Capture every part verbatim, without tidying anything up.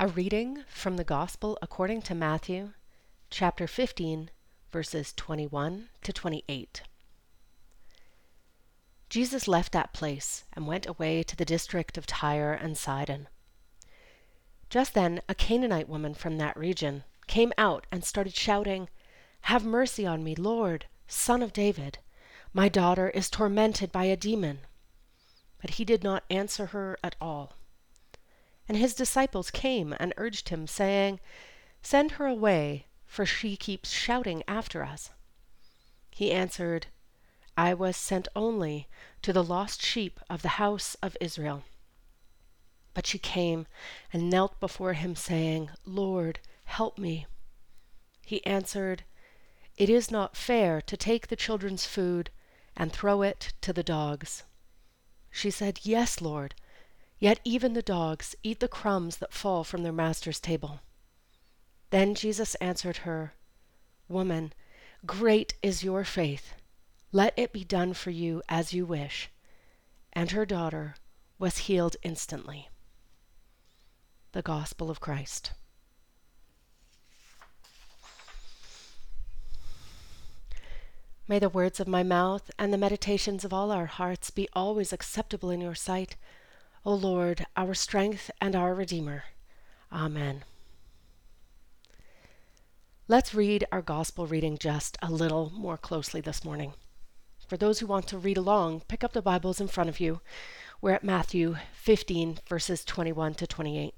A reading from the Gospel according to Matthew, chapter fifteen, verses twenty-one to twenty-eight. Jesus left that place and went away to the district of Tyre and Sidon. Just then, a Canaanite woman from that region came out and started shouting, "Have mercy on me, Lord, Son of David. My daughter is tormented by a demon." But he did not answer her at all. And his disciples came and urged him, saying, "Send her away, for she keeps shouting after us." He answered, "I was sent only to the lost sheep of the house of Israel." But she came and knelt before him, saying, "Lord, help me." He answered, "It is not fair to take the children's food and throw it to the dogs." She said, "Yes, Lord. Yet even the dogs eat the crumbs that fall from their master's table." Then Jesus answered her, "Woman, great is your faith. Let it be done for you as you wish." And her daughter was healed instantly. The Gospel of Christ. May the words of my mouth and the meditations of all our hearts be always acceptable in your sight, O Lord, our strength and our Redeemer. Amen. Let's read our Gospel reading just a little more closely this morning. For those who want to read along, pick up the Bibles in front of you. We're at Matthew fifteen, verses twenty-one to twenty-eight.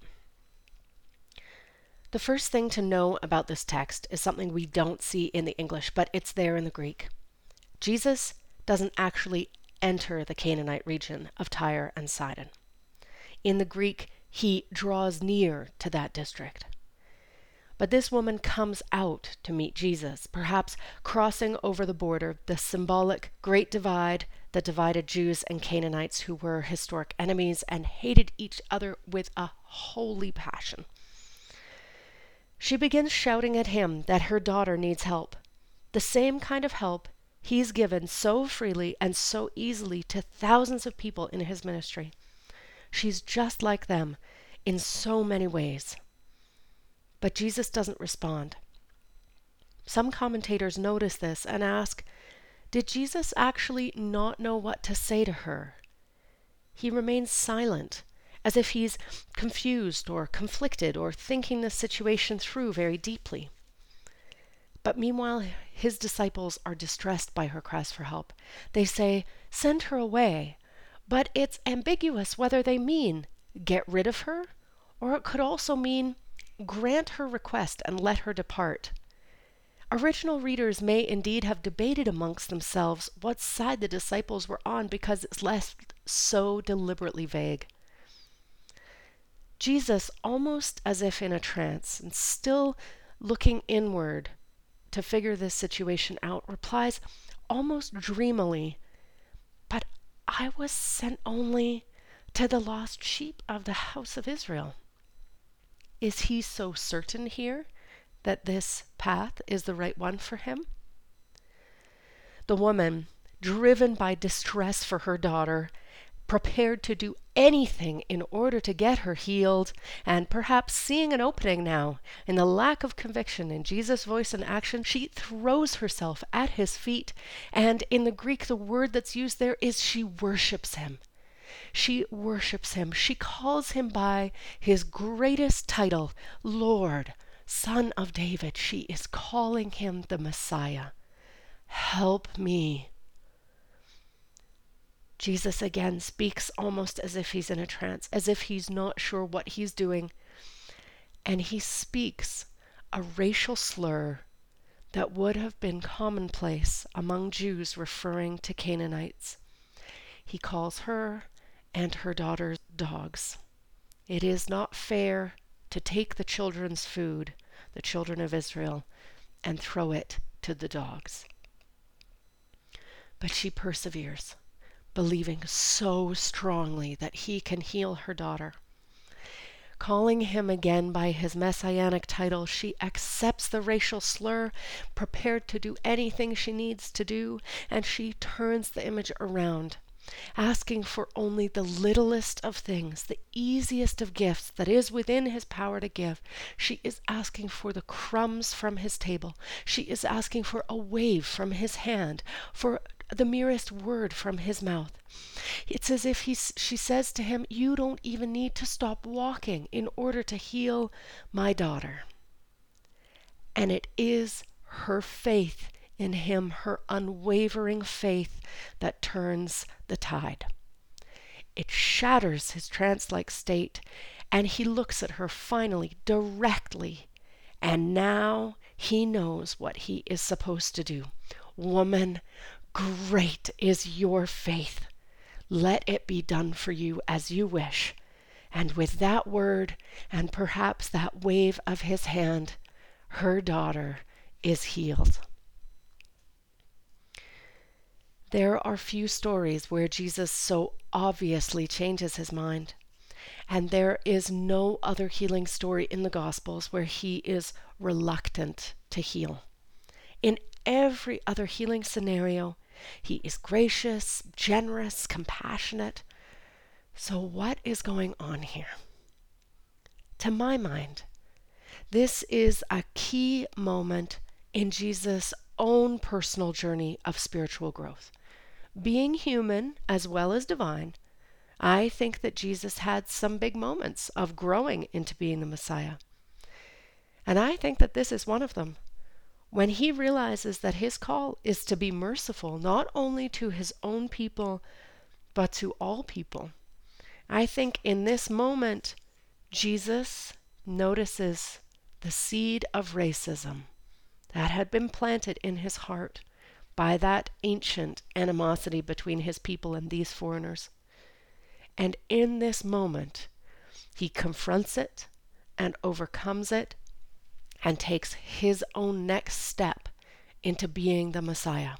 The first thing to know about this text is something we don't see in the English, but it's there in the Greek. Jesus doesn't actually enter the Canaanite region of Tyre and Sidon. In the Greek, he draws near to that district. But this woman comes out to meet Jesus, perhaps crossing over the border, the symbolic great divide that divided Jews and Canaanites, who were historic enemies and hated each other with a holy passion. She begins shouting at him that her daughter needs help, the same kind of help he's given so freely and so easily to thousands of people in his ministry. She's just like them in so many ways. But Jesus doesn't respond. Some commentators notice this and ask, did Jesus actually not know what to say to her? He remains silent, as if he's confused or conflicted or thinking the situation through very deeply. But meanwhile, his disciples are distressed by her cries for help. They say, "Send her away." But it's ambiguous whether they mean get rid of her, or it could also mean grant her request and let her depart. Original readers may indeed have debated amongst themselves what side the disciples were on because it's left so deliberately vague. Jesus, almost as if in a trance and still looking inward to figure this situation out, replies almost dreamily, "But I was sent only to the lost sheep of the house of Israel." Is he so certain here that this path is the right one for him? The woman, driven by distress for her daughter, prepared to do anything in order to get her healed, and perhaps seeing an opening now in the lack of conviction in Jesus' voice and action, she throws herself at his feet, and in the Greek the word that's used there is she worships him. She worships him. She calls him by his greatest title, Lord, Son of David. She is calling him the Messiah. Help me. Jesus again speaks almost as if he's in a trance, as if he's not sure what he's doing. And he speaks a racial slur that would have been commonplace among Jews referring to Canaanites. He calls her and her daughter dogs. It is not fair to take the children's food, the children of Israel, and throw it to the dogs. But she perseveres, believing so strongly that he can heal her daughter. Calling him again by his messianic title, she accepts the racial slur, prepared to do anything she needs to do, and she turns the image around. asking for only the littlest of things, the easiest of gifts that is within his power to give. She is asking for the crumbs from his table. She is asking for a wave from his hand, for the merest word from his mouth. It's as if he's, she says to him, you don't even need to stop walking in order to heal my daughter. And it is her faith in him, her unwavering faith, that turns the tide. It shatters his trance-like state, and he looks at her finally, directly, and now he knows what he is supposed to do. Woman, great is your faith. Let it be done for you as you wish. And with that word, and perhaps that wave of his hand, her daughter is healed. There are few stories where Jesus so obviously changes his mind. And there is no other healing story in the Gospels where he is reluctant to heal. In every other healing scenario, he is gracious, generous, compassionate. So what is going on here? To my mind, this is a key moment in Jesus' own personal journey of spiritual growth. Being human as well as divine, I think that Jesus had some big moments of growing into being the Messiah. And I think that this is one of them. When he realizes that his call is to be merciful, not only to his own people, but to all people. I think in this moment, Jesus notices the seed of racism that had been planted in his heart by that ancient animosity between his people and these foreigners. And in this moment, he confronts it and overcomes it and takes his own next step into being the Messiah.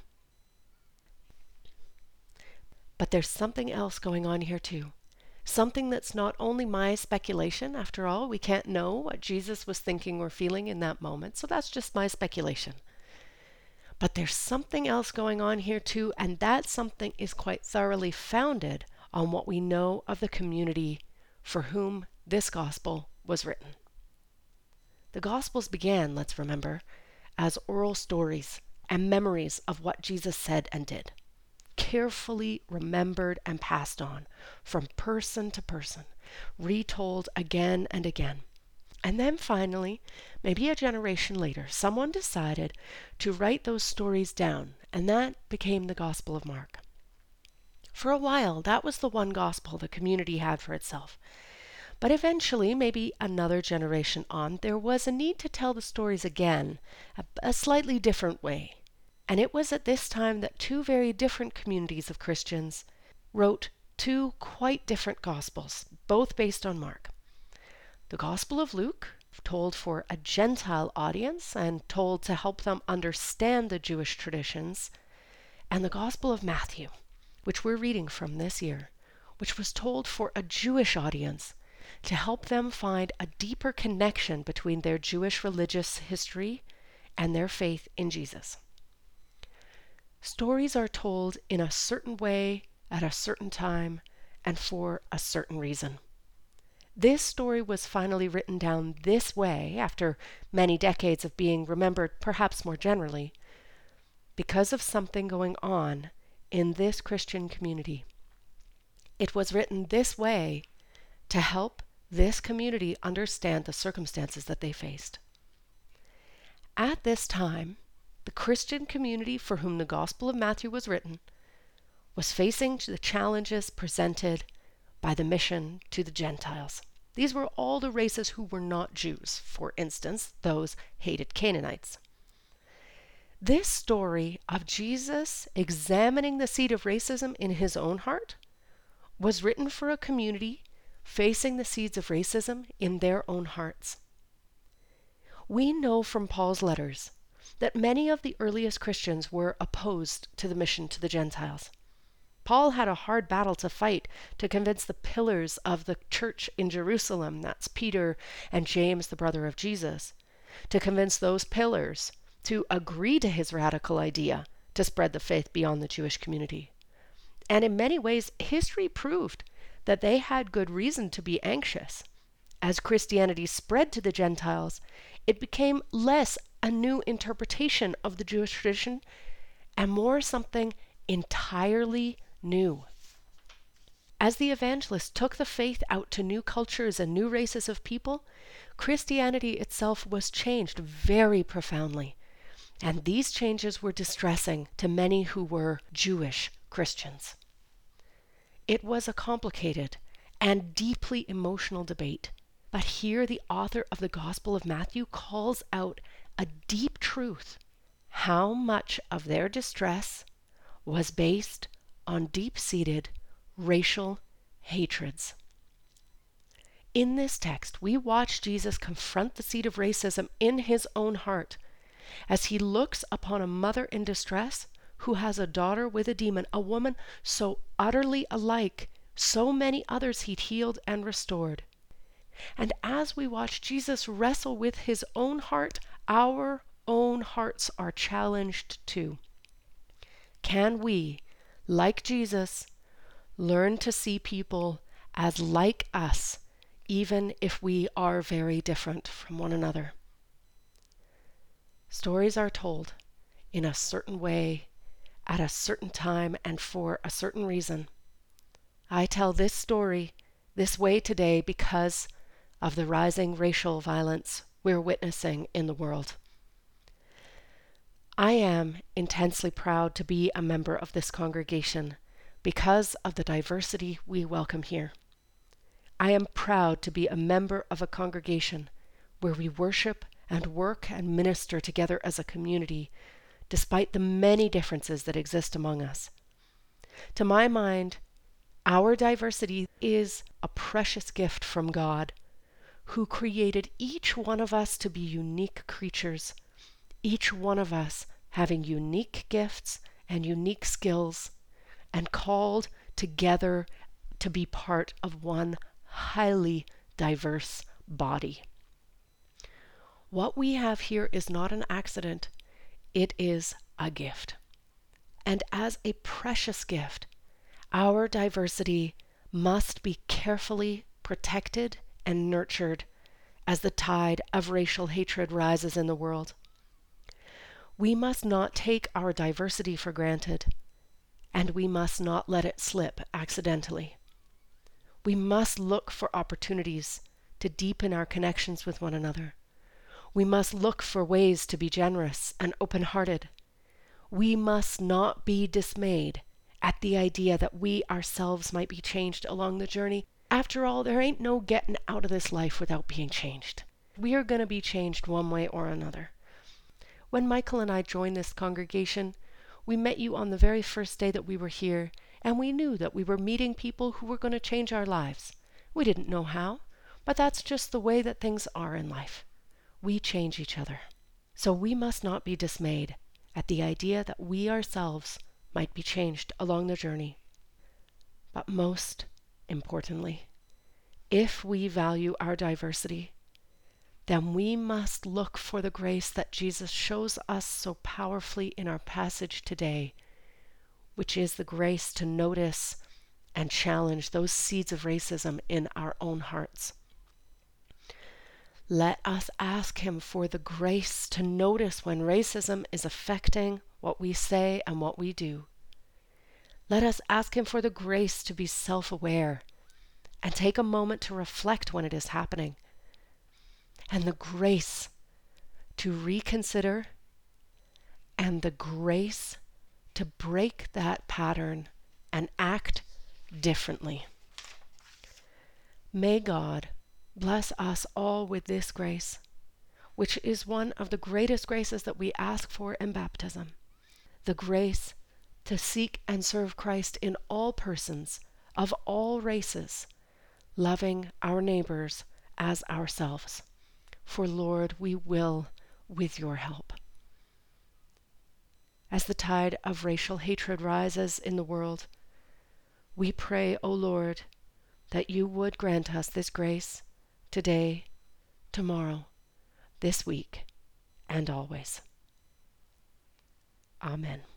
But there's something else going on here too. Something that's not only my speculation. After all, we can't know what Jesus was thinking or feeling in that moment, so that's just my speculation. But there's something else going on here too, and that something is quite thoroughly founded on what we know of the community for whom this gospel was written. The Gospels began, let's remember, as oral stories and memories of what Jesus said and did, carefully remembered and passed on from person to person, retold again and again. And then finally, maybe a generation later, someone decided to write those stories down, and that became the Gospel of Mark. For a while, that was the one gospel the community had for itself. But eventually, maybe another generation on, there was a need to tell the stories again, a, a slightly different way. And it was at this time that two very different communities of Christians wrote two quite different gospels, both based on Mark. The Gospel of Luke, told for a Gentile audience and told to help them understand the Jewish traditions, and the Gospel of Matthew, which we're reading from this year, which was told for a Jewish audience to help them find a deeper connection between their Jewish religious history and their faith in Jesus. Stories are told in a certain way, at a certain time, and for a certain reason. This story was finally written down this way after many decades of being remembered perhaps more generally because of something going on in this Christian community. It was written this way to help this community understand the circumstances that they faced. At this time, the Christian community for whom the Gospel of Matthew was written was facing the challenges presented by the mission to the Gentiles. These were all the races who were not Jews, for instance, those hated Canaanites. This story of Jesus examining the seed of racism in his own heart was written for a community facing the seeds of racism in their own hearts. We know from Paul's letters that many of the earliest Christians were opposed to the mission to the Gentiles. Paul had a hard battle to fight to convince the pillars of the church in Jerusalem, that's Peter and James, the brother of Jesus, to convince those pillars to agree to his radical idea to spread the faith beyond the Jewish community. And in many ways, history proved that they had good reason to be anxious. As Christianity spread to the Gentiles, it became less a new interpretation of the Jewish tradition and more something entirely new. As the evangelists took the faith out to new cultures and new races of people, Christianity itself was changed very profoundly. And these changes were distressing to many who were Jewish Christians. It was a complicated and deeply emotional debate. But here the author of the Gospel of Matthew calls out a deep truth. How much of their distress was based on deep-seated racial hatreds. In this text, we watch Jesus confront the seed of racism in his own heart as he looks upon a mother in distress who has a daughter with a demon, a woman so utterly alike so many others he'd healed and restored. And as we watch Jesus wrestle with his own heart, our own hearts are challenged too. Can we, like Jesus, learn to see people as like us, even if we are very different from one another? Stories are told in a certain way, at a certain time, and for a certain reason. I tell this story this way today because of the rising racial violence we're witnessing in the world. I am intensely proud to be a member of this congregation because of the diversity we welcome here. I am proud to be a member of a congregation where we worship and work and minister together as a community, despite the many differences that exist among us. To my mind, our diversity is a precious gift from God, who created each one of us to be unique creatures, each one of us having unique gifts and unique skills, and called together to be part of one highly diverse body. What we have here is not an accident, it is a gift. And as a precious gift, our diversity must be carefully protected and nurtured as the tide of racial hatred rises in the world. We must not take our diversity for granted, and we must not let it slip accidentally. We must look for opportunities to deepen our connections with one another. We must look for ways to be generous and open-hearted. We must not be dismayed at the idea that we ourselves might be changed along the journey. After all, there ain't no getting out of this life without being changed. We are going to be changed one way or another. When Michael and I joined this congregation, we met you on the very first day that we were here, and we knew that we were meeting people who were going to change our lives. We didn't know how, but that's just the way that things are in life. We change each other. So we must not be dismayed at the idea that we ourselves might be changed along the journey. But most importantly, if we value our diversity, then we must look for the grace that Jesus shows us so powerfully in our passage today, which is the grace to notice and challenge those seeds of racism in our own hearts. Let us ask him for the grace to notice when racism is affecting what we say and what we do. Let us ask him for the grace to be self-aware and take a moment to reflect when it is happening, and the grace to reconsider and the grace to break that pattern and act differently. May God bless us all with this grace, which is one of the greatest graces that we ask for in baptism, the grace to seek and serve Christ in all persons, of all races, loving our neighbors as ourselves. For Lord, we will with your help. As the tide of racial hatred rises in the world, we pray, O Lord, that you would grant us this grace today, tomorrow, this week, and always. Amen.